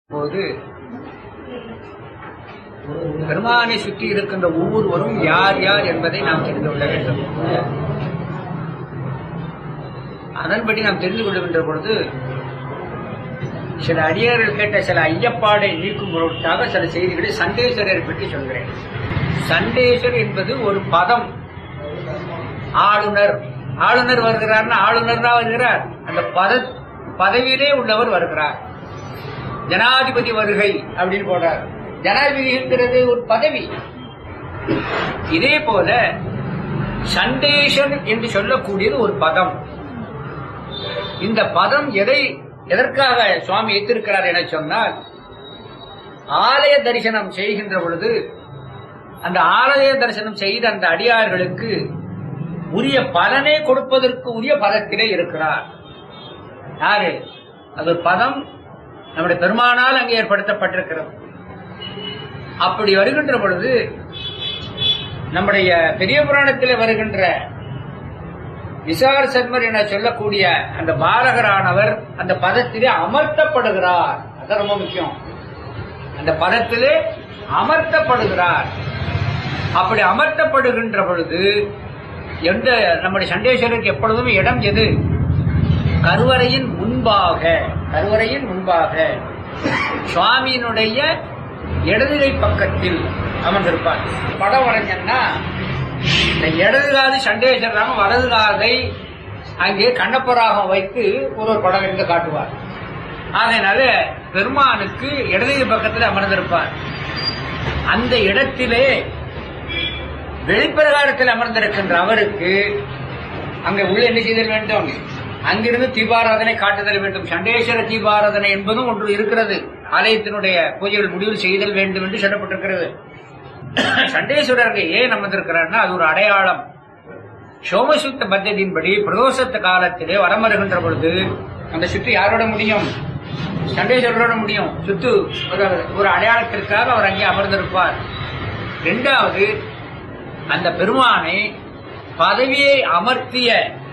போது பெருமானை சுற்றி இருக்கின்ற ஒவ்வொருவரும் யார் யார் என்பதை நாம் தெரிந்து கொள்ள வேண்டும். அதன்படி நாம் தெரிந்து கொள்கின்ற பொழுது சில அடியார்கள் கேட்ட சில ஐயப்பாடை நீக்கும் பொருட்டாக சில செய்திகளை சண்டேஸ்வரரை பற்றி சொல்கிறேன். சண்டேஸ்வர் என்பது ஒரு பதம். ஆளுநர் ஆளுநர் வருகிறார், ஆளுநர் தான் வருகிறார், அந்த பதவியிலே உள்ளவர் வருகிறார். ஜனாதிபதி வருகை அப்படின்னு போடுறார். ஜனாதிபதி இருக்கிறது ஒரு பதவி. இதே போல சண்டேசன் என்று சொல்லக்கூடியது ஒரு பதம். இந்த பதம் எதற்காக சுவாமி வைத்திருக்கிறார் என சொன்னால், ஆலய தரிசனம் செய்கின்ற பொழுது அந்த ஆலய தரிசனம் செய்த அந்த அடியார்களுக்கு உரிய பலனை கொடுப்பதற்கு உரிய பதத்திலே இருக்கிறார். யாரு? அது பதம் நம்முடைய பெருமானால் அங்கே ஏற்படுத்தப்பட்டிருக்கிறது. அப்படி வருகின்ற பொழுது நம்முடைய பெரிய புராணத்தில் வருகின்ற விசார சர்மர் என சொல்லக்கூடிய அந்த பாலகரானவர் அந்த பதத்திலே அமர்த்தப்படுகிறார். அது ரொம்ப முக்கியம். அந்த பதத்திலே அமர்த்தப்படுகிறார். அப்படி அமர்த்தப்படுகின்ற பொழுது எந்த நம்முடைய சண்டேஸ்வரருக்கு எப்பொழுதும் இடம் எது? கருவறையின் முன்பாக. கருவறையின் முன்பாக சுவாமியினுடைய இடதுகை பக்கத்தில் அமர்ந்திருப்பார். படம் வரைஞ்சன்னா இந்த இடதுகாது சண்டேஸ்வரராக வலது காதை அங்கே கண்ணப்பராகம் வைத்து ஒரு படம் எடுத்து காட்டுவார். அதனால பெருமானுக்கு இடதுகை பக்கத்தில் அமர்ந்திருப்பார். அந்த இடத்திலே வெளிப்பிரகாரத்தில் அமர்ந்திருக்கின்ற அவருக்கு அங்க உள்ள என்ன செய்தல் வேண்டும்? அங்கிருந்து தீபாராதனை காட்டுதல் வேண்டும். சண்டேஸ்வர தீபாராதனை என்பதும் ஒன்று இருக்கிறது. ஆலயத்தினுடைய பூஜைகள் முடிவில் செய்தல் வேண்டும் என்று சொல்லப்பட்டிருக்கிறது. சண்டேஸ்வரர்கள் ஏன் அமர்ந்திருக்கிறார்னா அது ஒரு அடையாளம். சோமசூத்த பத்ததியின்படி பிரதோஷத்து காலத்திலே வரம் வருகின்ற பொழுது அந்த சுற்று யாரோட முடியும்? சண்டேஸ்வரரோட முடியும். சுத்து ஒரு அடையாளத்திற்காக அவர் அங்கே அமர்ந்திருப்பார். இரண்டாவது, அந்த பெருமானை பதவியை அமர்த்திய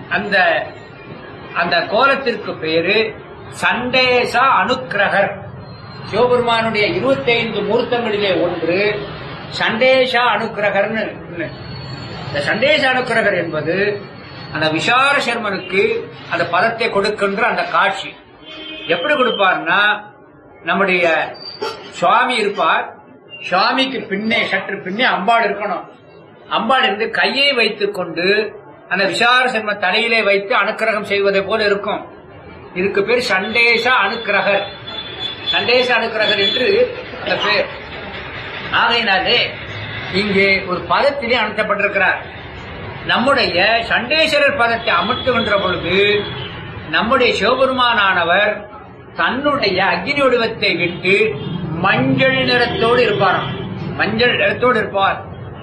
அந்த கோலத்திற்கு பேரு சண்டேசா அனுக்கிரகர். சிவபெருமானுடைய 25 மூர்த்தங்களிலே ஒன்று சண்டேசா அனுக்கிரகர்னு. இந்த சண்டேச அனுக்கிரகர் என்பது அந்த விசார சர்மனுக்கு அந்த பதத்தை கொடுக்கின்ற அந்த காட்சி. எப்படி கொடுப்பார்னா, நம்முடைய சுவாமி இருப்பார். சுவாமிக்கு பின்னே சற்று பின்னே அம்பாள் இருக்கணும். அம்பாள் இருந்து கையை வைத்துக் கொண்டு அந்த விசார சர்ம தலையிலே வைத்து அனுக்கிரகம் செய்வதை போல இருக்கும். இதுக்கு பேர் சண்டேச அனுக்கிரகர். சண்டேச அனுக்கிரகர் என்று அந்த பேர். ஆகையினாலே இங்கே ஒரு பதத்திலே அனுப்பப்பட்டிருக்கிறார். நம்முடைய சண்டேஸ்வரர் பதத்தை அமர்த்துகின்ற பொழுது நம்முடைய சிவபெருமானானவர் தன்னுடைய அக்னி வடிவத்தை விட்டு மஞ்சள் நிறத்தோடு இருப்பாராம். மஞ்சள் நிறத்தோடு இருப்பார்.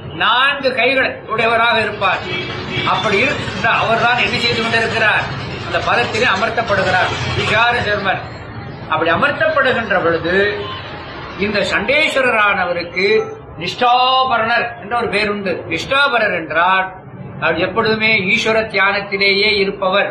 4 கைகள் உடையவராக இருப்பார். அப்படி இருக்கின்ற அவர்தான் என்ன செய்து கொண்டிருக்கிறார்? அந்த பதத்திலே அமர்த்தப்படுகிறார் விசார சர்மர். அப்படி அமர்த்தப்படுகின்ற பொழுது இந்த சண்டேஸ்வரரானவருக்கு நிஷ்டாபரணர் என்ற ஒரு பேர் உண்டு. நிஷ்டாபரர் என்றால் அவர் எப்பொழுதுமே ஈஸ்வர தியானத்திலேயே இருப்பவர்.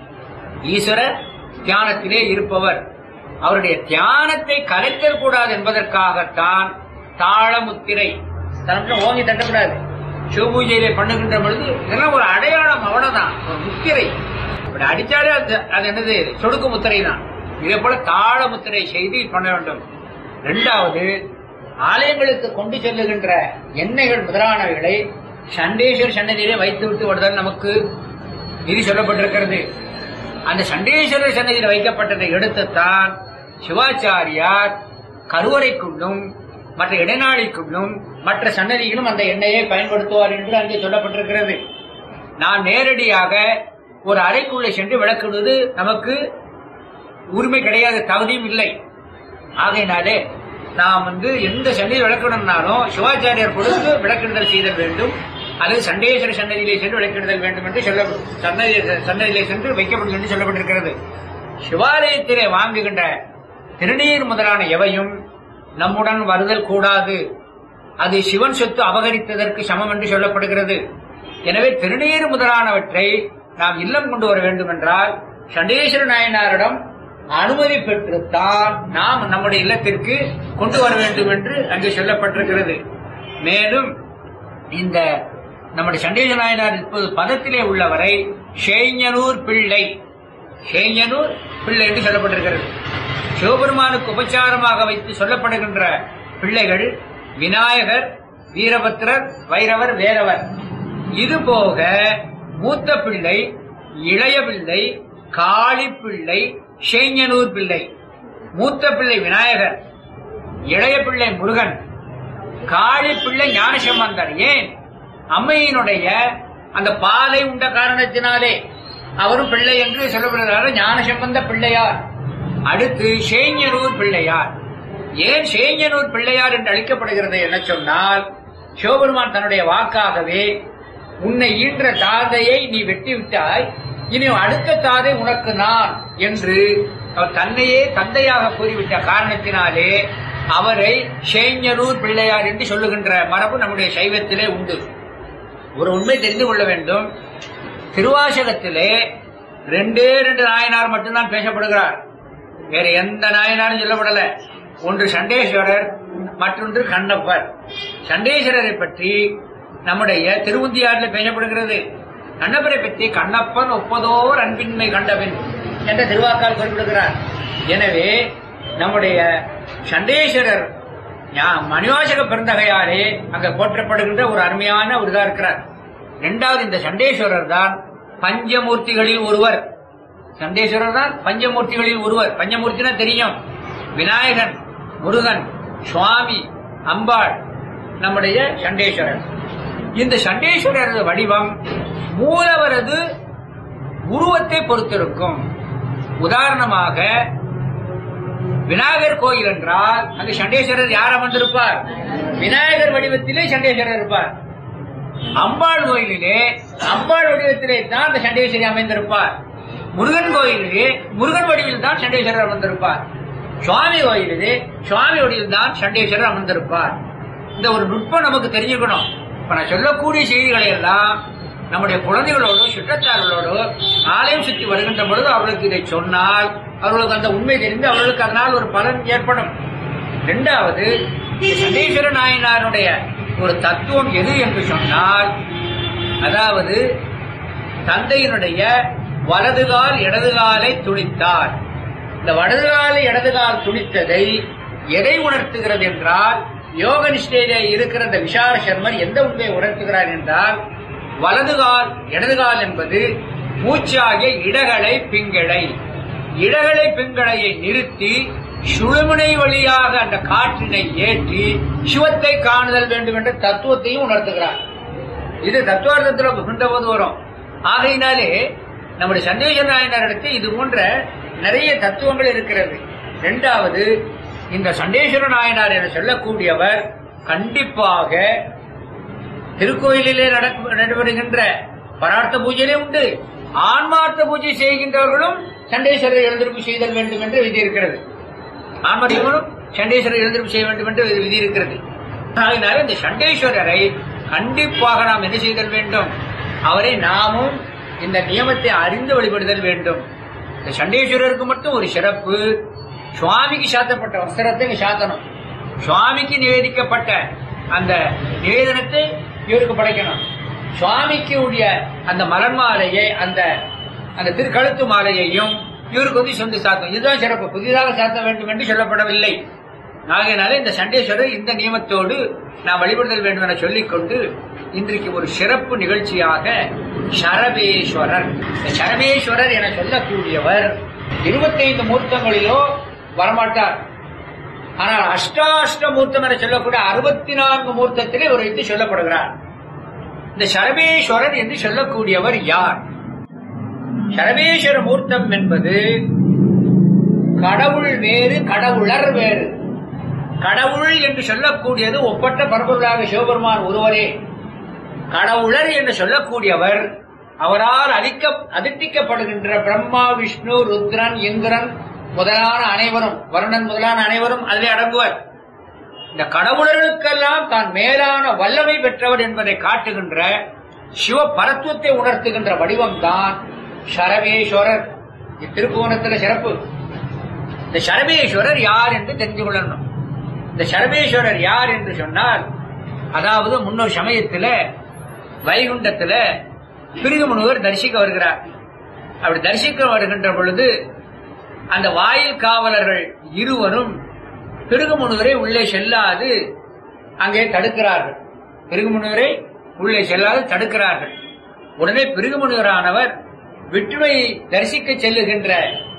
ஈஸ்வர தியானத்திலே இருப்பவர். அவருடைய தியானத்தை கலைத்தல் கூடாது என்பதற்காகத்தான் தாளமுத்திரை ஓங்கி தட்டக்கூடாது. சிவபூஜையிலே பண்ணுகின்ற பொழுது இதெல்லாம் ஒரு அடையாளம், அவ்வளவுதான், ஒரு முத்திரை. அப்படி அடிச்சாலே அது என்னது? சொடுக்கு முத்திரை தான். இதே போல தாள முத்திரை செய்து பண்ண வேண்டும். இரண்டாவது, ஆலயங்களுக்கு கொண்டு செல்லுகின்ற எண்ணெய்கள் முதலானவைகளை சண்டேஸ்வர சன்னதியிலே வைத்துவிட்டு வருதல் நமக்கு இது சொல்லப்பட்டிருக்கிறது. அந்த சண்டேஸ்வரர் சன்னதியில் வைக்கப்பட்டதை எடுத்துத்தான் சிவாச்சாரியார் கருவறைக்குள்ளும் மற்ற இடைநாளிக்குள்ளும் மற்ற சன்னதிகளும் அந்த எண்ணெயை பயன்படுத்துவார் என்று அங்கே சொல்லப்பட்டிருக்கிறது. நான் நேரடியாக ஒரு அறைக்குள்ளே சென்று விளக்கிடுவது நமக்கு உரிமை கிடையாது, தகுதியும் இல்லை. ஆகையினாலே நாம் எந்த சன்னதி விளக்கணும்னாலும் சிவாச்சாரியார் கொடுத்து விளக்கிடுதல் செய்தல் வேண்டும், அல்லது சண்டேஸ்வர சன்னதியிலே சென்று விளக்கிடுதல் வேண்டும் என்று சன்னதியிலே சென்று வைக்கப்படும் என்று சொல்லப்பட்டிருக்கிறது. சிவாலயத்திலே வாங்குகின்ற திருநீர் முதலான எவையும் நம்முடன் வருதல் கூடாது. அது சிவன் சொத்து அபகரித்ததற்கு சமம் என்று சொல்லப்படுகிறது. எனவே திருநீர் முதலானவற்றை நாம் இல்லம் கொண்டு வர வேண்டும் என்றால் சண்டேஸ்வர நாயனாரிடம் அனுமதி பெற்றுத்தான் நாம் நம்முடைய இல்லத்திற்கு கொண்டு வர வேண்டும் என்று அங்கு சொல்லப்பட்டிருக்கிறது. மேலும் இந்த நம்முடைய சண்டேச நாயனார் இப்போது பதத்திலே உள்ளவரை சேஞ்சனூர் பிள்ளை என்று சொல்லப்பட்டிருக்கிறது. சிவபெருமானுக்கு உபச்சாரமாக வைத்து சொல்லப்படுகின்ற பிள்ளைகள் விநாயகர், வீரபத்ரர், வைரவர், வேரவர். இதுபோக மூத்த பிள்ளை, இளைய பிள்ளை, காளி பிள்ளை, சேஞ்சனூர் பிள்ளை. மூத்த பிள்ளை விநாயகர், இளைய பிள்ளை முருகன், காளி பிள்ளை ஞானசம்பந்தர். ஏன்? அம்மையினுடைய அந்த பாலை உண்ட காரணத்தினாலே அவரும் பிள்ளை என்று சொல்லப்படுகிறார். ஞானசம்பந்த பிள்ளையார். அடுத்து சேஞ்சனூர் பிள்ளையார். ஏன் சேஞ்சனூர் பிள்ளையார் என்று அழைக்கப்படுகிறது என சொன்னால், சிவபெருமான் தன்னுடைய வாக்காகவே உன்னை ஈன்ற தாதையை நீ வெட்டி விட்டாய், இனி அடுத்த தாதை உனக்கு நான் என்று அவர் தன்னையே தந்தையாக கூறிவிட்ட காரணத்தினாலே அவரை சேஞ்சனூர் பிள்ளையார் என்று சொல்லுகின்ற மரபு நம்முடைய சைவத்திலே உண்டு. ஒரு உண்மை தெரிந்து கொள்ள வேண்டும். திருவாசகத்திலே 2 நாயனார் மட்டும்தான் பேசப்படுகிறார். வேற எந்த நாயனாரும் சொல்லப்படல. ஒன்று சண்டேஸ்வரர், மற்றொன்று கண்ணப்பர். சண்டேஸ்வரரை பற்றி நம்முடைய திருவுந்தியாரில் பேசப்படுகிறது. கண்ணப்பரை பற்றி கண்ணப்பன் ஒப்பதோர் அன்பின்மை கண்டபின் என்ற திருவாக்கால் குறிப்பிடுகிறார். எனவே நம்முடைய சண்டேஸ்வரர் மணிவாசக பெருந்தகையாரே அங்க போற்றப்படுகின்ற ஒரு அருமையான ஒரு இதா இருக்கிறார். இரண்டாவது, இந்த சண்டேஸ்வரர் தான் பஞ்சமூர்த்திகளில் ஒருவர். சண்டேஸ்வரர் தான் பஞ்சமூர்த்திகளில் ஒருவர். பஞ்சமூர்த்தினா தெரியும், விநாயகன், முருகன், சுவாமி, அம்பாள், நம்முடைய சண்டேஸ்வரர். இந்த சண்டேஸ்வரரது வடிவம் மூலவரது உருவத்தை பொறுத்திருக்கும். உதாரணமாக விநாயகர் கோயில் என்றால் அங்கு சண்டேஸ்வரர் யார் அமர்ந்திருப்பார்? விநாயகர் வடிவத்திலே சண்டேஸ்வரர் இருப்பார். அம்பாள் கோயிலிலே அம்பாள் வடிவத்திலே தான் அந்த சண்டேஸ்வரி அமைந்திருப்பார். முருகன் கோயிலிலே முருகன் வடிவில் தான் சண்டேஸ்வரர் அமர்ந்திருப்பார். சுவாமி கோயிலிலே சுவாமி வடிவில் தான் சண்டேஸ்வரர் அமர்ந்திருப்பார். இந்த ஒரு நுட்பம் நமக்கு தெரிஞ்சுக்கணும். இப்ப நான் சொல்லக்கூடிய செய்திகளை எல்லாம் நம்முடைய குழந்தைகளோடு சுற்றத்தார்களோடு ஆலயம் சுற்றி வருகின்ற பொழுது அவர்களுக்கு இதை சொன்னால் அவர்களுக்கு அந்த உண்மை தெரிந்து அவர்களுக்கு அதனால் ஒரு பலன் ஏற்படும். இரண்டாவது, சண்டேஸ்வர நாயனாருடைய ஒரு தத்துவம் எது என்று சொன்னால், அதாவது தந்தையினுடைய வலதுகால் இடதுகாலை துணித்தார். இந்த வலதுகாலை இடதுகால் துணித்ததை எதை உணர்த்துகிறது என்றால், யோக நிஷ்டையிலே இருக்கிற இந்த விஷார சர்மர் எந்த உண்மையை உணர்த்துகிறார் என்றால், வலதுகால் இடதுகால் என்பது மூச்சாகிய இடகளை பிங்களை, இடகளை பிங்களையை நிறுத்தி சுழுமுனை வழியாக அந்த காற்றினை ஏற்றி சிவத்தை காணுதல் வேண்டும் என்ற தத்துவத்தையும் உணர்த்துகிறார். இது தத்துவார்த்தத்தில் மிகுந்தபோது வரும். ஆகையினாலே நம்முடைய சண்டேஸ்வர நாயனாரிடத்தில் இது போன்ற நிறைய தத்துவங்கள் இருக்கிறது. இரண்டாவது, இந்த சண்டேஸ்வர நாயனார் என சொல்லக்கூடியவர் கண்டிப்பாக திருக்கோயிலிலே நடைபெறுகின்ற பரார்த்த பூஜையிலே உண்டு. ஆன்மார்த்த பூஜை செய்கின்றவர்களும் சண்டேஸ்வரர் எழுந்திருப்பு செய்தல் வேண்டும் என்று விதி இருக்கிறது. ஆன்மார்த்தங்களும் சண்டேஸ்வரர் எழுந்திருப்பு செய்ய வேண்டும் என்று விதி இருக்கிறது. அதனால இந்த சண்டேஸ்வரரை கண்டிப்பாக நாம் என்ன செய்தல் வேண்டும்? அவரை நாமும் இந்த நியமத்தை அறிந்து வழிபடுதல் வேண்டும். இந்த சண்டேஸ்வரருக்கு மட்டும் ஒரு சிறப்பு, சுவாமிக்கு சாத்தப்பட்ட வஸ்திரத்தை சாத்தணும். சுவாமிக்கு நிவேதிக்கப்பட்ட அந்த நிவேதனத்தை இவருக்கு படைக்கணும். சுவாமிக்கு உடைய அந்த மலர் மாலையை அந்த திருக்கழுத்து மாலையையும் இவருக்கு சொந்த சாத்தம். இதுதான் சிறப்பு. புதிதாக சாத்த வேண்டும் என்று சொல்லப்படவில்லை. ஆகையினால இந்த சண்டேஸ்வரர் இந்த நியமத்தோடு நாம் வழிபடுதல் வேண்டும் என சொல்லிக்கொண்டு இன்றைக்கு ஒரு சிறப்பு நிகழ்ச்சியாக சரபேஸ்வரர். சரபேஸ்வரர் என சொல்லக்கூடியவர் 25 மூர்த்தங்களிலோ வரமாட்டார். ஆனால் அஷ்டாஷ்ட மூர்த்தம் என சொல்லக்கூடிய 64 மூர்த்தத்திலே ஒரு வைத்து சொல்லப்படுகிறார். இந்த சரபேஸ்வரர் என்று சொல்லக்கூடியவர் யார்? சரபேஸ்வர மூர்த்தம் என்பது கடவுள் வேறு, கடவுளர் வேறு. கடவுள் என்று சொல்லக்கூடியது ஒப்பற்ற பரம்பொருளாக சிவபெருமான் ஒருவரே. கடவுளர் என்று சொல்லக்கூடியவர் அவரால் அதிர்ஷ்டிக்கப்படுகின்ற பிரம்மா, விஷ்ணு, ருத்ரன், இந்திரன் முதலான அனைவரும், வருணன் முதலான அனைவரும் அதிலே அடங்குவர். இந்த கடவுளர்களுக்கெல்லாம் தான் மேலான வல்லமை பெற்றவர் என்பதை காட்டுகின்ற சிவ பரத்துவத்தை உணர்த்துகின்ற வடிவம் தான் சரபேஸ்வரர். இத்திருப்புவனத்தில் சிறப்பு. இந்த சரபேஸ்வரர் யார் என்று தெரிந்து கொள்ளணும். இந்த சரபேஸ்வரர் யார் என்று சொன்னால், அதாவது முன்னொரு சமயத்தில் வைகுண்டத்துல பிருகு முனிவர் தரிசிக்க வருகிறார். அப்படி தரிசிக்க வருகின்ற பொழுது அந்த வாயில் காவலர்கள் இருவரும் பிருகு முனிவரை உள்ளே செல்லாது அங்கே தடுக்கிறார்கள். பிருகு முனிவரை உள்ளே செல்லாது தடுக்கிறார்கள். உடனே பிருகு முனிவரானவர் விட்டுவை தரிசிக்க செல்லுகின்ற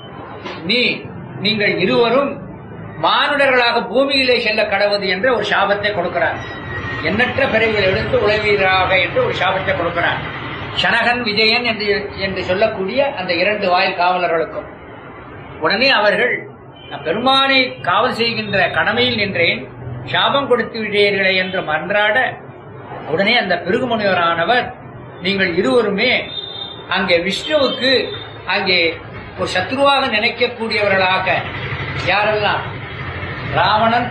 நீங்கள் இருவரும் மானுடர்களாக பூமியிலே செல்ல கடவுது என்ற ஒரு சாபத்தை கொடுக்கிறார். எண்ணற்ற பிறவிகள் எடுத்து உழைவீராக என்று ஒரு சாபத்தை கொடுக்கிறார். சனகன் விஜயன் என்று சொல்லக்கூடிய அந்த 2 வாயில் காவலர்களுக்கும். உடனே அவர்கள், பெருமானை காவல் செய்கின்ற கடமையில் நின்றேன், சாபம் கொடுத்து விட்டீர்களே என்று மன்றாட, உடனே அந்த பிருகு முனிவரானவர், நீங்கள் இருவருமே அங்கே விஷ்ணுவுக்கு அங்கே ஒரு சத்ருவாக நினைக்கக்கூடியவர்களாக, யாரெல்லாம்? ராவணன்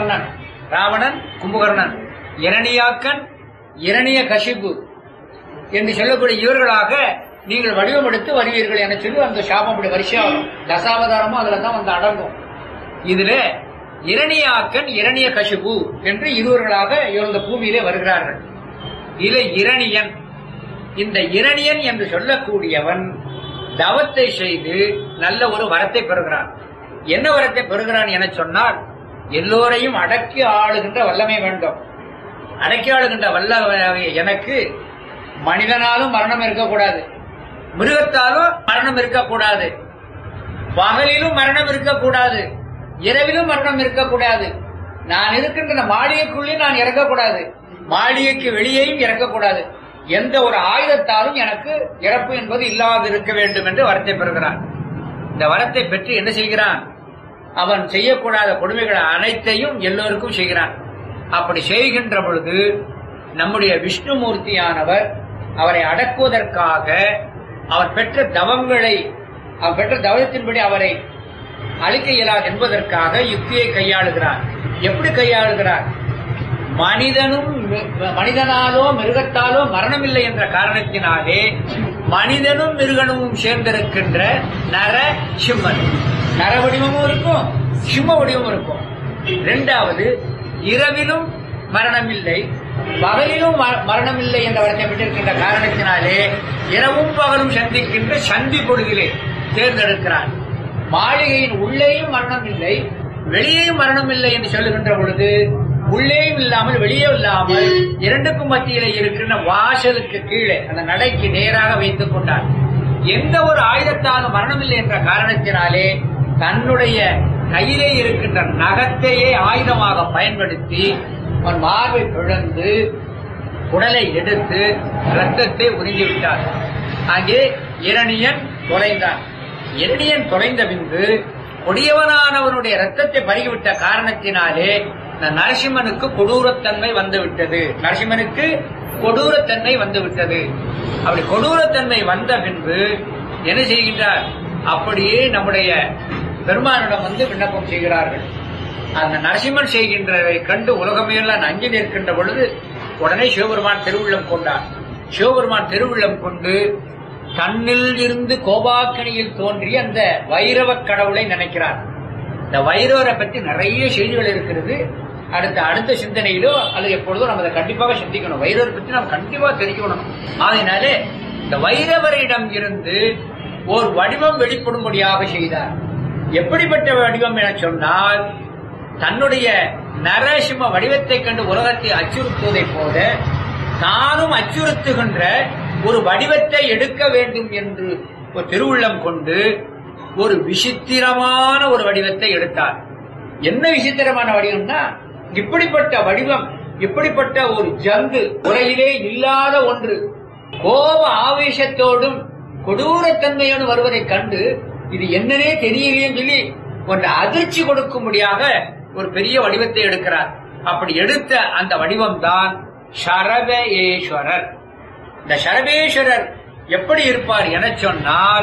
கும்பகர்ணன், இரணியாக்கன், இரணிய கசிபு என்று சொல்லக்கூடிய இவர்களாக நீங்கள் வடிவம் எடுத்து வருவீர்கள் என சொல்லி அந்த சாபம் அப்படி வரிசையாகும். தசாவதாரமும் அதுல தான் வந்து அடங்கும். இதுல இரணியாக்கன், இரணிய கசிபு என்று இருவர்களாக இவங்க பூமியிலே வருகிறார்கள். இதுல இரணியன், இந்த இரணியன் என்று சொல்லக்கூடியவன் தவத்தை செய்து நல்ல ஒரு வரத்தை பெறுகிறான். என்ன வரத்தை பெறுகிறான் என சொன்னால், எல்லோரையும் அடக்கி ஆளுகின்ற வல்லமை வேண்டும். அடக்கி ஆளுகின்ற வல்லமை எனக்கு மனிதனாலும் மரணம் இருக்கக்கூடாது, மிருகத்தாலும் மரணம் இருக்கக்கூடாது, பகலிலும் மரணம் இருக்கக்கூடாது, இரவிலும் மரணம் இருக்கக்கூடாது, நான் இருக்கின்ற மாளிகைக்குள்ளே நான் இறக்கக்கூடாது, மாளிகைக்கு வெளியேயும் இறக்கக்கூடாது, எந்த ஒரு ஆயுதத்தாலும் எனக்கு இறப்பு என்பது இல்லாது இருக்க வேண்டும் என்று வரத்தை பெறுகிறான். இந்த வரத்தை பெற்று என்ன செய்கிறான்? அவன் செய்யக்கூடாத கொடுமைகள் அனைத்தையும் எல்லோருக்கும் செய்கிறான். அப்படி செய்கின்ற பொழுது நம்முடைய விஷ்ணுமூர்த்தியானவர் அவரை அடக்குவதற்காக அவர் பெற்ற தவத்தின்படி அவரை அழிக்க இயலாது என்பதற்காக யுக்தியை கையாளுகிறார். எப்படி கையாளுகிறார்? மனிதனாலோ மிருகத்தாலோ மரணமில்லை என்ற காரணத்தினாலே மனிதனும் மிருகனும் சேர்ந்திருக்கின்ற நர சிம்மன், நர வடிவமும் இருக்கும், சிம்ம வடிவமும் இருக்கும். 2வது, இரவிலும் மரணமில்லை, பகலிலும் மரணமில்லை என்ற வரத்தை பெற்றிருக்கின்ற காரணத்தினாலே இரவும் பகலும் சந்திக்கின்ற சந்தி பொழுதிலே தேர்ந்தெடுக்கிறார். மாளிகையின் உள்ளேயும் மரணம் இல்லை, வெளியேயும் மரணம் இல்லை என்று சொல்லுகின்ற பொழுது உள்ளேயும் இல்லாமல் வெளியே இல்லாமல் இரண்டுக்கும் மத்தியிலே இருக்கின்ற வாசலுக்கு கீழே அந்த நடைக்கு நேராக வைத்துக் கொண்டார். எந்த ஒரு ஆயுதத்தாலும் மரணமில்லை என்ற காரணத்தினாலே தன்னுடைய கையிலே இருக்கின்ற நகத்தையே ஆயுதமாக பயன்படுத்தி அவன் மார்பை பிளந்து உடலை எடுத்து ரத்தத்தை உறிஞ்சிவிட்டார். அங்கே இரணியன் தொலைந்தான். இரணியன் தொலைந்த பின்பு கொடியவனானவனுடைய ரத்தத்தை பருகிவிட்ட காரணத்தினாலே நரசிம்மனுக்கு கொடூரத்தன்மை வந்துவிட்டது. அப்படி கொடூரத்தன்மை வந்த பின்பு என்ன செய்கின்றார்? அப்படியே நம்முடைய பெருமானிடம் வந்து விண்ணப்பம் செய்கிறார்கள். அந்த நரசிம்மன் செய்கின்றதை கண்டு உலகமையெல்லாம் அஞ்சி நிற்கின்ற பொழுது உடனே சிவபெருமான் திருவுள்ளம் கொண்டார். சிவபெருமான் திருவுள்ளம் கொண்டு தன்னில் இருந்து கோபாக்கணியில் தோன்றிய அந்த வைரவ கடவுளை நினைக்கிறார். இந்த வைரவரை பற்றி நிறைய செய்திகள் இருக்கிறது. அடுத்த சிந்தனையிலோ அல்லது எப்பொழுதோ நம்ம அதை கண்டிப்பாக சிந்திக்கணும். வைரவரை பற்றி நம்ம கண்டிப்பாக தெரிஞ்சுக்கணும். அதனாலே இந்த வைரவரிடம் இருந்து ஒரு வடிவம் வெளிப்படும்படியாக செய்தார். எப்படிப்பட்ட வடிவம் என சொன்னால், தன்னுடைய நரசிம்ம வடிவத்தை கண்டு உலகத்தை அச்சுறுத்துவதை போல தானும் அச்சுறுத்துகின்ற ஒரு வடிவத்தை எடுக்க வேண்டும் என்று ஒரு திருவுள்ளம் கொண்டு ஒரு விசித்திரமான ஒரு வடிவத்தை எடுத்தார். என்ன விசித்திரமான வடிவம்னா, இப்படிப்பட்ட வடிவம், இப்படிப்பட்ட ஒரு ஜந்து உலகிலே இல்லாத ஒன்று கோப ஆவேசத்தோடும் கொடூரத்தன்மையோடு வருவதை கண்டு இது என்னன்னே தெரியலையே சொல்லி ஒரு அதிர்ச்சி கொடுக்கும்படியாக ஒரு பெரிய வடிவத்தை எடுக்கிறார். அப்படி எடுத்த அந்த வடிவம் தான் சரபேஸ்வரர். இந்த சரபேஸ்வரர் எப்படி இருப்பார் என சொன்னால்,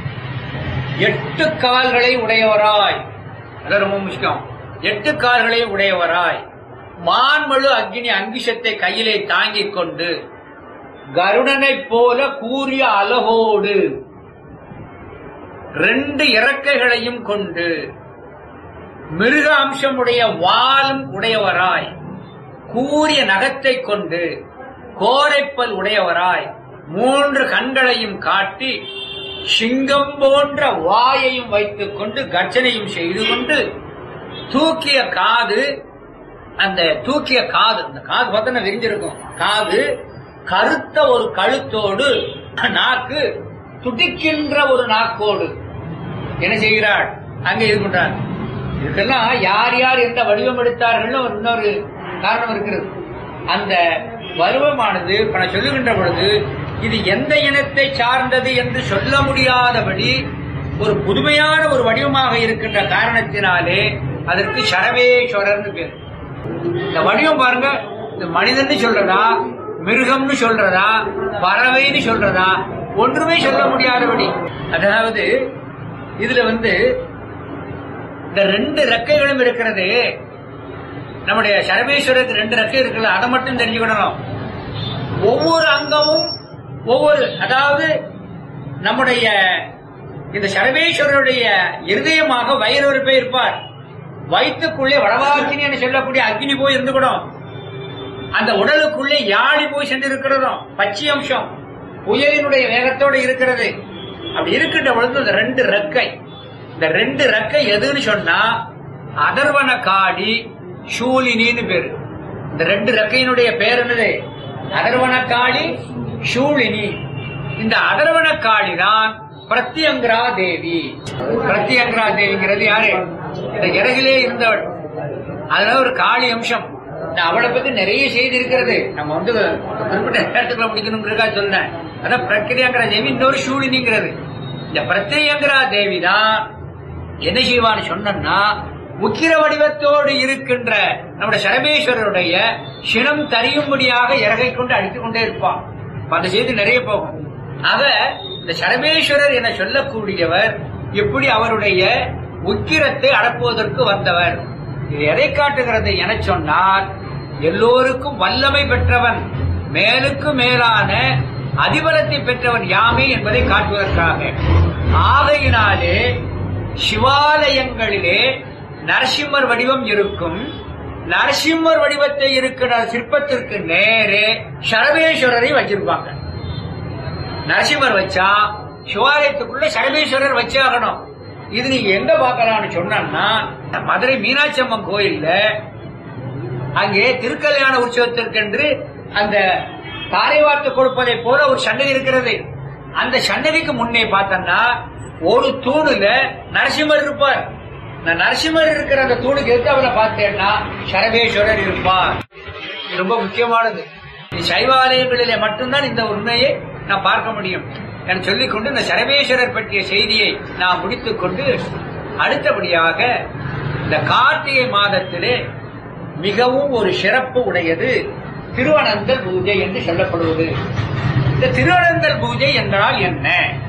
8 கால்களை உடையவராய், அது ரொம்ப முக்கியம், 8 கால்களை உடையவராய், மான்மழு அக்னி அங்கிஷத்தை கையிலே தாங்கிக் கொண்டு, கருடனைப் போல கூறிய அலகோடு 2 இறக்கைகளையும் கொண்டு, மிருக அம்சமுடைய வாலும் உடையவராய், கூரிய நகத்தை கொண்டு கோரைப்பல் உடையவராய், 3 கண்களையும் காட்டி சிங்கம் போன்ற வாயையும் வைத்துக் கொண்டு கர்ஜனையும் செய்து கொண்டு தூக்கிய காது, அந்த தூக்கிய காது, அந்த காது பார்த்தா விரிஞ்சிருக்கும், காது கருத்த ஒரு கழுத்தோடு, நாக்கு துடிக்கின்ற ஒரு நாக்கோடு என்ன செய்கிறாள், அங்கே இது பண்றார். இதுக்கெல்லாம் யார் யார் எந்த வடிவம் எடுத்தார்கள் இன்னொரு காரணம் இருக்கிறது. அந்த வடிவமானது நான் சொல்லுகின்ற பொழுது இது எந்த இனத்தை சார்ந்தது என்று சொல்ல முடியாதபடி ஒரு புதுமையான ஒரு வடிவமாக இருக்கின்ற காரணத்தினாலே அதற்கு சரவேஸ்வரர்னு பேர். இந்த வடிவம் பாருங்க, இந்த மனிதன் சொல்றதா, மிருகம்னு சொல்றதா, பறவைன்னு சொல்றதா, ஒன்றுமே சொல்ல முடியாதபடி. அதாவது இதுல இந்த 2 ரெக்கைகளும் இருக்கிறது. நம்முடைய சரவேஸ்வரருக்கு 2 ரெக்கை இருக்குல்ல, அதை மட்டும் தெரிஞ்சுக்கணும். ஒவ்வொரு அங்கமும் ஒவ்வொரு, அதாவது நம்முடைய இந்த சரவேஸ்வரருடைய இருதயமாக வயிறு போய் இருப்பார். வயிற்றுக்குள்ளே வடவாக்கினி என்று சொல்லக்கூடிய அக்னி போய் இருந்துவிடும். அந்த உடலுக்குள்ளே யாழி போய் சென்று இருக்கிறதும் பச்சை அம்சம் புயலினுடைய வேகத்தோடு இருக்கிறது. அப்படி இருக்கின்ற பொழுது இந்த 2 ரெக்கை, இந்த 2 ரெக்கை எதுன்னு சொன்னா அதர்வன காடி சூலினின்னு பேரு. இந்த 2 ரெக்கையினுடைய பேர் என்னது? அதர்வன காளி சூலினி. இந்த அதர்வன காளி தான் பிரத்யங்கரா தேவி. பிரத்யங்கரா தேவிங்கிறது யாரு? இந்த இறகிலே இருந்தவள். அதனால ஒரு காளி அம்சம். அவளை பத்தி நிறைய செய்தி இருக்கிறது. நம்ம குறிப்பிட்ட நேரத்துக்குள்ள முடிக்கணுங்கிறதுக்காக சொன்னேன். அதான் பிரத்யங்கரா தேவி, இன்னொரு சூழினிங்கிறது. இந்த பிரத்யங்கரா தேவி தான் என்ன செய்வான்னு சொன்னா, உக்கிர வடிவத்தோடு இருக்கின்ற நம்முடைய சரபேஸ்வரருடைய சினம் தரியும்படியாக இறகை கொண்டு அடித்துக் கொண்டே இருப்பான். அந்த செய்தி நிறைய போகும். ஆக இந்த சரபேஸ்வரர் என சொல்லக்கூடியவர் எப்படி அவருடைய உக்கிரத்தை அடக்குவதற்கு வந்தவர். இது எதை காட்டுகிறது என சொன்னால், எல்லோருக்கும் வல்லமை பெற்றவன், மேலுக்கு மேலான அதிபலத்தை பெற்றவன் யாமே என்பதை காட்டுவதற்காக. ஆகையினாலே சிவாலயங்களிலே நரசிம்மர் வடிவம் இருக்கும். நரசிம்மர் வடிவத்தை இருக்கிற சிற்பத்திற்கு நேரே சரபேஸ்வரரை வச்சிருப்பாங்க. நரசிம்மர் வச்சா சிவாலயத்துக்குள்ள சரபேஸ்வரர் வச்சாகணும். இது நீங்க எங்க பாக்கலாம்னு சொன்னா, மதுரை மீனாட்சி அம்மன் கோயில்ல அங்கே திருக்கல்யாண உற்சவத்திற்கென்று அந்த தாரைவார்த்து கொடுப்பதை போல ஒரு சன்னதி இருக்கிறது. அந்த சன்னதிக்கு முன்னே பார்த்தோம்னா ஒரு தூணுல நரசிம்மர் இருப்பார். நரசிம்மர் இருக்கிற அந்த தூணுக்கு எடுத்து அவரை பார்த்தேன்னா சரபேஸ்வரர் இருப்பார். ரொம்ப முக்கியமானது. சைவாலயங்களிலே மட்டும்தான் இந்த உண்மையை நான் பார்க்க முடியும் என சொல்லிக்கொண்டு இந்த சரபேஸ்வரர் பற்றிய செய்தியை நான் முடித்துக் கொண்டு, அடுத்தபடியாக இந்த கார்த்திகை மாதத்திலே மிகவும் ஒரு சிறப்பு உடையது திருவனந்தல் பூஜை என்று சொல்லப்படுவது. இந்த திருவனந்தல் பூஜை என்றால் என்ன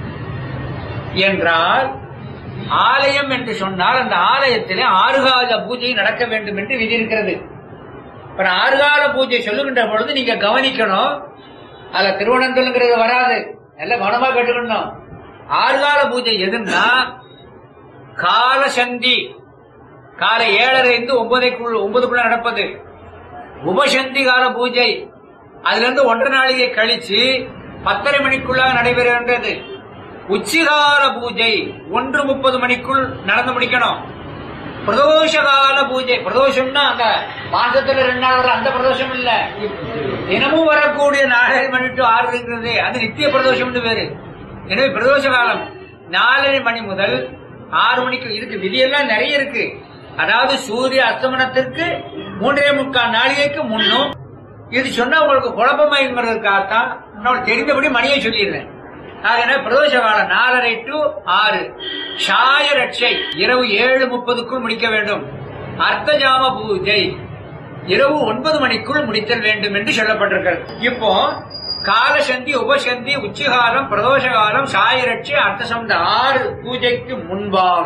என்றால், ஆலயம் என்று சொன்னால் அந்த ஆலயத்திலே 6 கால பூஜை நடக்க வேண்டும் என்று விதி இருக்கிறது. 6 கால பூஜை சொல்லுகின்ற பொழுது நீங்க கவனிக்கணும், அதுல திருவனந்தல்ங்கிறது வராது. எல்லாம் கவனமா கேட்டுக்கணும். 6 கால பூஜை எதுன்னா, கால சந்தி காலை 7:30 9 நடப்பது. உபசந்தி கால பூஜை அதுல இருந்து 1.5 நாளிகை கழிச்சு 10:30 மணிக்குள்ளாக நடைபெறுகின்றது. உச்சிகால பூஜை 1:30 நடந்து முடிக்கணும். பிரதோஷ கால பூஜை, பிரதோஷம்னா அந்த மாசத்துல 2 நாள் வர அந்த பிரதோஷம் இல்ல, தினமும் வரக்கூடிய 4:30 மணி to 6 இருக்கிறது, அது நித்திய பிரதோஷம் பேரு. எனவே பிரதோஷ காலம் 4:30 மணி முதல் 6 மணிக்கு இருக்கு. விதியெல்லாம் நிறைய இருக்கு. அதாவது சூரிய அஸ்தமனத்திற்கு 3:45 நாளிகைக்கு முன்னும். இது சொன்னா உங்களுக்கு குழப்பமா இருப்பதற்காகத்தான் நான் தெரிந்தபடி மணியை சொல்லிடுறேன். ஆக பிரதோஷ காலம் 4:30 to 6. சாய ரட்சை இரவு 7:30 முடிக்க வேண்டும். அர்த்தஜாம பூஜை இரவு 9 மணிக்குள் முடித்தல் வேண்டும் என்று சொல்லப்பட்டிருக்கிறது. இப்போ காலசந்தி, உபசந்தி, உச்சிகாலம், பிரதோஷ காலம், சாய ரட்சை, அர்த்தசம் 6 பூஜைக்கு முன்பாக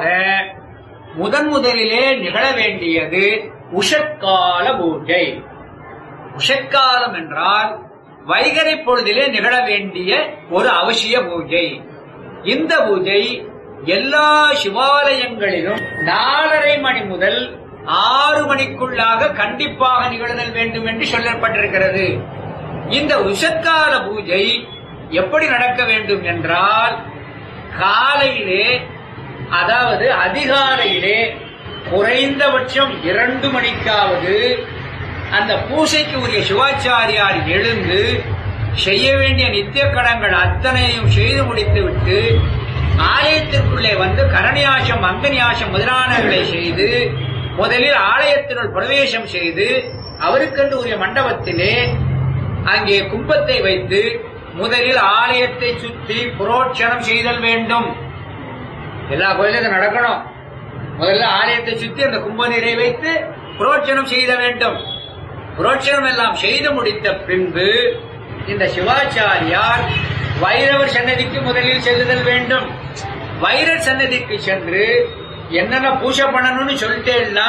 முதலிலே நிகழ வேண்டியது உஷத்கால பூஜை. உஷத்காலம் என்றால் வைகறை பொழுதிலே நிகழ வேண்டிய ஒரு அவசிய பூஜை. இந்த பூஜை எல்லா சிவாலயங்களிலும் 4:30 மணி முதல் 6 மணிக்குள்ளாக கண்டிப்பாக நிகழ்தல் வேண்டும் என்று சொல்லப்பட்டிருக்கிறது. இந்த உஷக்கால பூஜை எப்படி நடக்க வேண்டும் என்றால், காலையிலே, அதாவது அதிகாலையிலே குறைந்தபட்சம் 2 மணிக்காவது அந்த பூசைக்கு உரிய சிவாச்சாரியார் எழுந்து செய்ய வேண்டிய நித்திய கடன்கள் அத்தனையும் செய்து முடித்துவிட்டு ஆலயத்திற்குள்ளே வந்து கரணியாசம், அங்கனியாசம் முதலானவர்களை செய்து முதலில் ஆலயத்தினுள் பிரவேசம் செய்து அவருக்கென்று உரிய மண்டபத்திலே அங்கே கும்பத்தை வைத்து முதலில் ஆலயத்தை சுற்றி புரோட்சணம் செய்தல் வேண்டும். எல்லா கோயிலும் நடக்கணும். முதல்ல ஆலயத்தை சுற்றி அந்த கும்ப நீரை வைத்து புரோட்சணம் செய்த வேண்டும். புரோட்சணம் எல்லாம் செய்து முடித்த பின்பு இந்த சிவாச்சாரியார் வைரவர் சன்னதிக்கு முதலில் செல்லுதல் வேண்டும். வைரர் சன்னதிக்கு சென்று என்னென்ன பூஜை பண்ணணும்னு சொல்லிட்டேன்னா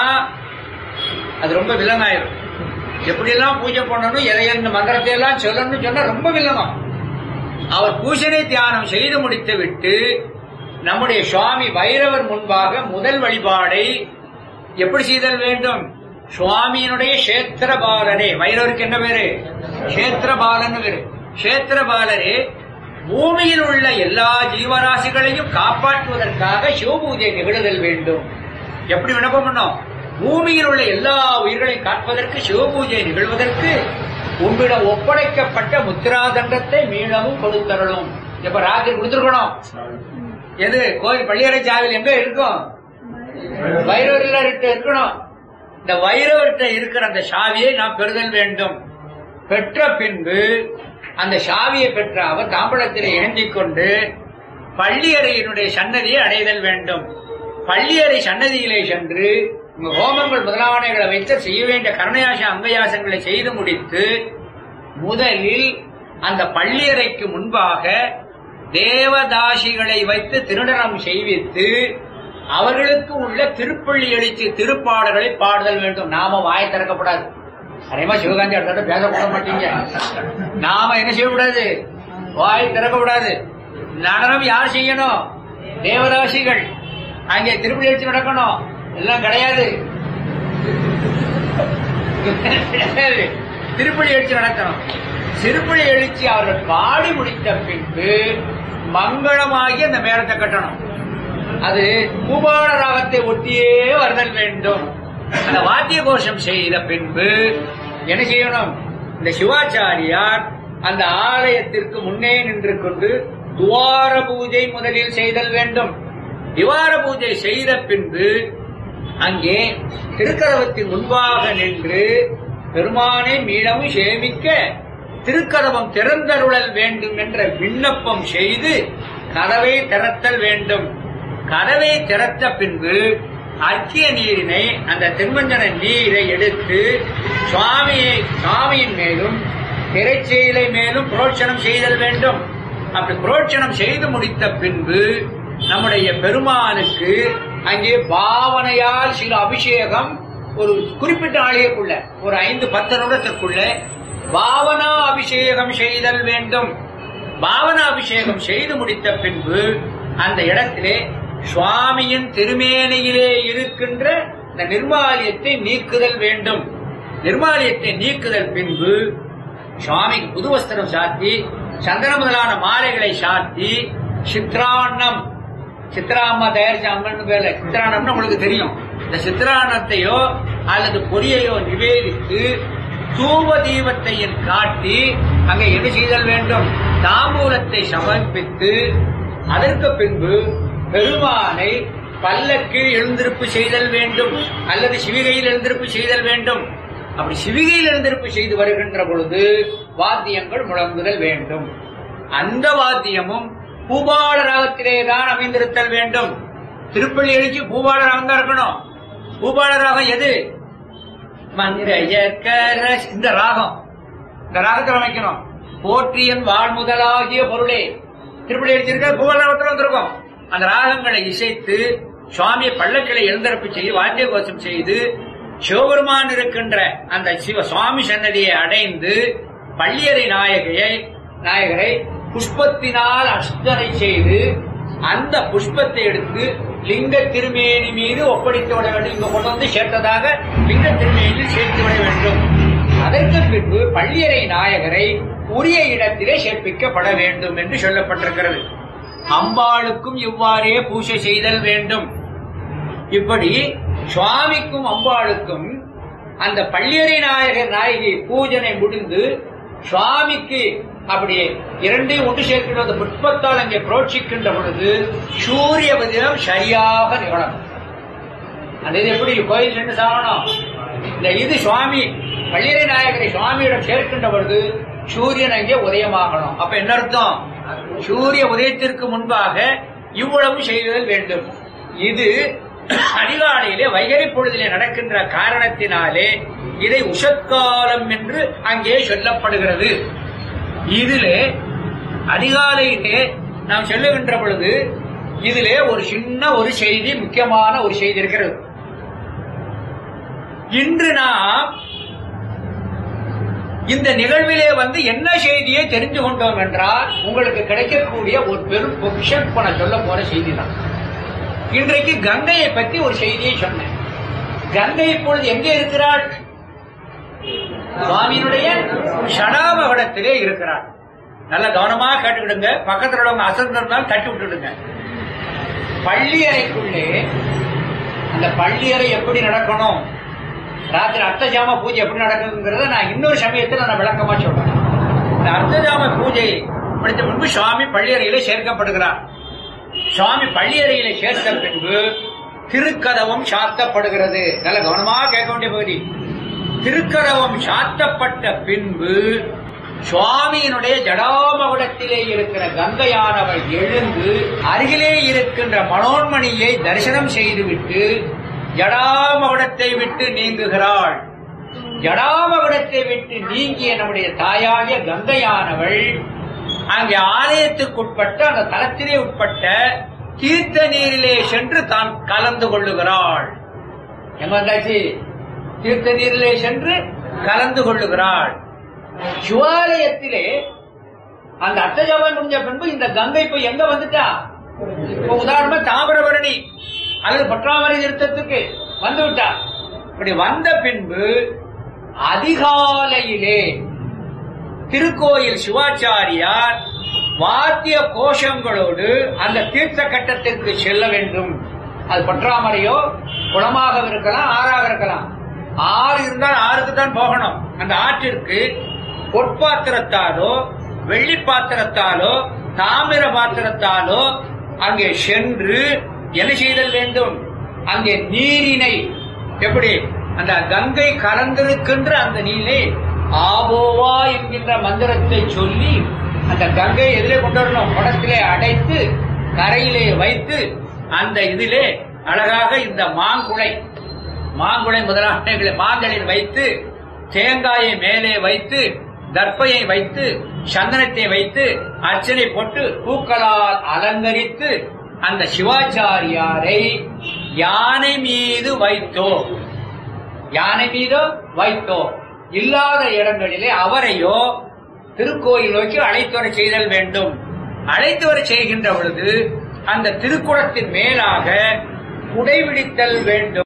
அது ரொம்ப வில்லனாயிரும். எப்படி எல்லாம் பூஜை பண்ணணும், எதை என்ன மந்திரத்தை எல்லாம் சொல்லணும்னு சொன்னா ரொம்ப வில்லனம். அவர் பூஜனை தியானம் செய்து முடித்து விட்டு நம்முடைய சுவாமி வைரவர் முன்பாக முதல் வழிபாடை எப்படி செய்தல் வேண்டும்? சுவாமியினுடைய கஷேத்திரபாலரே, வைரவருக்கு என்ன பேரு? கஷேத்திரபாலன் பேரு. கஷேத்திரபாலரே பூமியில் உள்ள எல்லா ஜீவராசிகளையும் காப்பாற்றுவதற்காக சிவபூஜை நிகழ்தல் வேண்டும். எப்படி விண்ணப்பம் பண்ணோம்? பூமியில் உள்ள எல்லா உயிர்களையும் காப்பதற்கு சிவபூஜை நிகழ்வதற்கு உங்களிடம் ஒப்படைக்கப்பட்ட முத்திராதண்டத்தை மீளவும் கொடுத்தரணும். இப்ப ராத்திரி கொடுத்துருக்கணும். எது? கோயில் பள்ளியறை சாவில் எங்க இருக்கும்? வைரவர்ல இருக்கணும். இந்த வைரவர்கிட்ட இருக்கிற அந்த சாவியை நாம் பெறுதல் வேண்டும். பெற்ற பின்பு அந்த சாவியை பெற்ற அவர் தாம்பளத்திலே ஏந்திக் கொண்டு பள்ளியறையினுடைய சன்னதியை அடைதல் வேண்டும். பள்ளியறை சன்னதியிலே சென்று ஹோமங்கள் முதலாவணைகளை வைத்து செய்ய வேண்டிய கருணையாச அங்கயாசங்களை செய்து முடித்து முதலில் அந்த பள்ளியறைக்கு முன்பாக தேவதாசிகளை வைத்து திருநடம் செய்வித்து அவர்களுக்கு உள்ள திருப்பள்ளி எழுச்சி திருப்பாடல்களை பாடுதல் வேண்டும். நாம வாய் திறக்கப்படாது. அதேமா சிவகாந்தி அடுத்த பேசப்பட மாட்டீங்க. நாம என்ன செய்யக்கூடாது? வாய் திறக்கப்படாது. நடனம் யார் செய்யணும்? தேவதாசிகள். அங்கே திருப்பள்ளி எழுச்சி நடக்கணும். எல்லாம் கிடையாது. திருப்பள்ளி எழுச்சி நடக்கணும். திருப்பள்ளி எழுச்சி அவர்கள் பாடி முடித்த பின்பு மங்களமாகி அந்த மேளத்தை கட்டணும். அது பூபால ராகத்தை ஒட்டியே வருதல் வேண்டும். அந்த வாத்திய கோஷம் செய்த பின்பு என்ன செய்யணும்? இந்த சிவாச்சாரியார் அந்த ஆலயத்திற்கு முன்னே நின்று கொண்டு துவார பூஜை முதலில் செய்தல் வேண்டும். துவார பூஜை செய்த பின்பு அங்கே திருக்கதவத்தின் முன்பாக நின்று பெருமானை மீளவும் சேமிக்க திருக்கதவம் திறந்தருளல் வேண்டும் என்ற விண்ணப்பம் செய்து கதவை திறத்தல் வேண்டும். கதவை திறத்த பின்பு அர்க்கிய நீரினை, அந்த திருமஞ்சன நீரை எடுத்து சுவாமியின் மேலும் திரைச்செயலை மேலும் புரோட்சணம் செய்தல் வேண்டும். அப்படி புரோட்சணம் செய்து முடித்த பின்பு நம்முடைய பெருமானுக்கு அங்கே பாவனையால் சில அபிஷேகம் ஒரு குறிப்பிட்ட ஆலயக்குள்ள ஒரு 5-10 நிமிடத்திற்குள்ள பாவனா அபிஷேகம் செய்தல் வேண்டும். பாவனா அபிஷேகம் செய்து முடித்த பின்பு அந்த இடத்திலே சுவாமியின் திருமேனியிலே இருக்கின்ற இந்த நிர்மாலயத்தை நீக்குதல் வேண்டும். நிர்மாலயத்தை நீக்குதல் பின்பு சுவாமிக்கு புது வஸ்திரம் சாத்தி சந்தன முதலான மாலைகளை சாத்தி சித்ராண்ணம், சித்ராம்மா தயாரிச்ச அம்மன் பேர்ல சித்ராண்ணம்னு உங்களுக்கு தெரியும். இந்த சித்ராண்ணத்தையோ அல்லது பொரியையோ நிவேதித்து தூப தீபத்தையும் காட்டி அங்கே என்ன செய்தல் வேண்டும்? தாம்பூலத்தை சமர்ப்பித்து அதற்கு பின்பு பெருமானை பல்லக்கில் எழுந்திருப்பு செய்தல் வேண்டும் அல்லது சிவிகையில் எழுந்திருப்பு செய்தல் வேண்டும். அப்படி சிவிகையில் எழுந்திருப்பு செய்து வருகின்ற பொழுது வாத்தியங்கள் முழங்குதல் வேண்டும். அந்த வாத்தியமும் பூபால ராகத்திலேதான் அமைந்திருத்தல் வேண்டும். திருப்பள்ளி எழுச்சி பூபால ராகம் தான் இருக்கணும். பூபால ராகம் எது? மங்கையர்கர. இந்த ராகம், இந்த ராகத்தில் அமைக்கணும். போற்றியன் வாழ்முதலாகிய பொருளே. திருப்பள்ளி எழுச்சி இருக்க பூபால ராகத்தில் வந்திருக்கும். அந்த ராகங்களை இசைத்து சுவாமியை பல்லக்கிளை எழுந்தரப்பு செய்து வாத்திய கோஷம் செய்து சிவபெருமான் இருக்கின்ற அந்த சுவாமி சன்னதியை அடைந்து பள்ளியறை நாயகரை புஷ்பத்தினால் அர்ச்சனை செய்து அந்த புஷ்பத்தை எடுத்து லிங்க திருமேனி மீது ஒப்படைத்து விட வேண்டும். இங்க கொண்டு வந்து சேர்த்ததாக லிங்க திருமேனியில் சேர்த்து விட வேண்டும். அதற்கு பின்பு பள்ளியறை நாயகரை உரிய இடத்திலே சேர்ப்பிக்கப்பட வேண்டும் என்று சொல்லப்பட்டிருக்கிறது. அம்பாளுக்கும் இவ்வாறே பூஜை செய்தல் வேண்டும். இப்படி சுவாமிக்கும் அம்பாளுக்கும் அந்த பள்ளியறை நாயகர் நாயகி பூஜனை முடிந்து சுவாமிக்கு அப்படியே இரண்டையும் ஒன்று சேர்க்கின்ற புஷ்பத்தால் அங்கே புரோட்சிக்கின்ற பொழுது சூரிய உதயம் சரியாக நிகழும். அந்த இது எப்படி கோயில் சென்று சாகணும், இந்த இது சுவாமி பள்ளியறை நாயகரை சுவாமியிடம் சேர்க்கின்ற பொழுது சூரியன் அங்கே உதயமாகணும். அப்ப என்ன அர்த்தம்? சூரிய உதயத்திற்கு முன்பாக இவ்வளவு செய்தல் வேண்டும். இது அதிகாலையிலே வைகறை பொழுதிலே நடக்கின்ற காரணத்தினாலே இதை உஷத்காலம் என்று அங்கே சொல்லப்படுகிறது. இதிலே அதிகாலையிலே நாம் சொல்லுகின்ற பொழுது இதிலே ஒரு சின்ன ஒரு செய்தி, முக்கியமான ஒரு செய்தி இருக்கிறது. இன்று நாம் இந்த நிகழ்விலே வந்து என்ன செய்தியை தெரிந்து கொண்டோம் என்றால் உங்களுக்கு கிடைக்கக்கூடிய ஒரு பெரும் பொக்கிஷம் இப்ப நான் சொல்ல போற செய்தி தான். இன்றைக்கு கங்கையை பற்றி ஒரு செய்தியை சொன்னேன். கங்கை இப்பொழுது எங்கே இருக்கிறாள்? சுவாமியினுடைய ஷடாமகுடத்திலே இருக்கிறாள். நல்ல கவனமா கேட்டுக்கிடுங்க. பக்கத்தில் உள்ளவங்க அசந்திருந்தாலும் தட்டி விட்டுடுங்க. பள்ளியறைக்குள்ளே அந்த பள்ளியறை எப்படி நடக்கணும், ராத்திரி அர்த்தஜாம பூஜை எப்படி நடக்குங்கிறத நான் இன்னொரு சமயத்தில் நான் விளக்கமா சொல்றேன். இந்த அர்த்தஜாம பூஜை முடித்த முன்பு சுவாமி பள்ளியறையிலே சேர்க்கப்படுகிறார். சுவாமி பள்ளியறையிலே சேர்த்த பின்பு திருக்கதவம் சாத்தப்படுகிறது. நல்ல கவனமாக கேட்க வேண்டிய பகுதி. திருக்கதவம் சாத்தப்பட்ட பின்பு சுவாமியினுடைய ஜடாமகுடத்திலே இருக்கிற கங்கையானவள் எழுந்து அருகிலே இருக்கின்ற மனோன்மணியை தரிசனம் செய்துவிட்டு ஜடாமகுடத்தை விட்டு நீங்குகிறாள். ஜடாமகுடத்தை விட்டு நீங்கிய நம்முடைய தாயாகிய கங்கையானவள் அங்கே ஆலயத்துக்குட்பட்ட அந்த தலத்திலே உட்பட்ட தீர்த்த நீரிலே சென்று தான் கலந்து கொள்ளுகிறாள். எங்க வந்தாச்சு? தீர்த்த நீரிலே சென்று கலந்து கொள்ளுகிறாள். சிவாலயத்திலே அந்த அர்த்தஜாமம் முடிஞ்ச பின்பு இந்த கங்கை போய் எங்க வந்துட்டா? உதாரணமா தாமிரபரணி அல்லது பற்றாமரை நிறுத்தத்துக்கு வந்து விட்டா. இப்படி வந்த பின்பு அதிகாலையிலே திருக்கோயில் சிவாச்சாரியார் வாத்திய கோஷங்களோடு அந்த தீர்த்த கட்டத்திற்கு செல்ல வேண்டும். அது பற்றாமரையோ குளமாக இருக்கலாம், ஆறாக இருக்கலாம். ஆறு இருந்தால் ஆறுக்கு தான் போகணும். அந்த ஆற்றிற்கு பொற்பாத்திரத்தாலோ வெள்ளி பாத்திரத்தாலோ தாமிர பாத்திரத்தாலோ அங்கே சென்று என்ன செய்தல் வேண்டும்? அங்கே நீரினை எப்படி அந்த கங்கை கலந்திருக்கின்ற அந்த நீரை ஆபோவா என்கின்ற மந்திரத்தை சொல்லி அந்த கங்கை எதிலே கொண்டு வரணும்? குடத்திலே அடைத்து கரையிலே வைத்து அந்த இதிலே அழகாக இந்த மாங்குளை முதலான மாந்தளில் வைத்து தேங்காயை மேலே வைத்து தர்ப்பையை வைத்து சந்தனத்தை வைத்து அர்ச்சனை போட்டு பூக்களால் அலங்கரித்து அந்த சிவாச்சாரியாரை யானை மீது வைத்தோ இல்லாத இடங்களிலே அவரையோ திருக்கோயில் நோக்கி அழைத்து வர செய்தல் வேண்டும். அழைத்து வர செய்கின்ற பொழுது அந்த திருக்குளத்தின் மேலாக குடைபிடித்தல் வேண்டும்.